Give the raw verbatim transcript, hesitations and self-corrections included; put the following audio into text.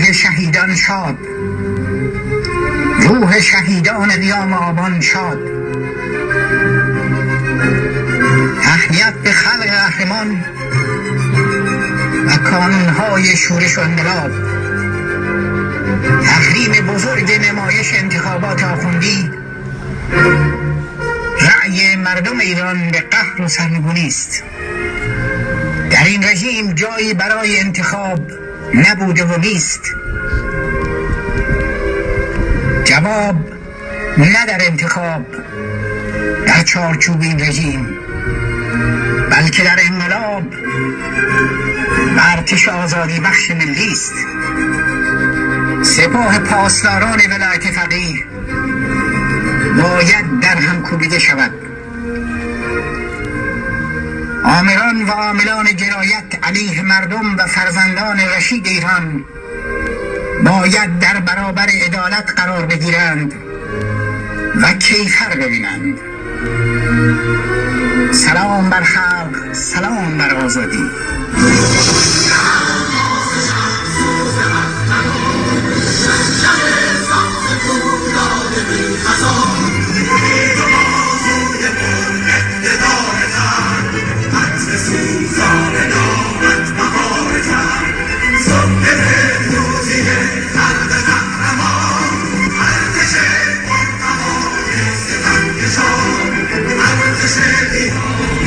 روح شهیدان شاد، روح شهیدان قیام آبان شاد. تهنیت به خلق قهرمان و کانونهای شورش و انقلاب. تحریم بزرگ نمایش انتخابات آخوندی رأی مردم ایران به قهر و سرنگونی است. در این رژیم جایی برای انتخاب نبوده و نیست. جواب نه در انتخاب در چارچوب این رژیم، بلکه در انقلاب و ارتش آزادی بخش ملی است. سپاه پاسداران ولایت فقیه باید در هم کوبیده شود. آمران و عاملان جنایت علیه مردم و فرزندان رشید ایران باید در برابر عدالت قرار بگیرند و کیفر ببینند. سلام بر خلق، سلام بر آزادی. Shady.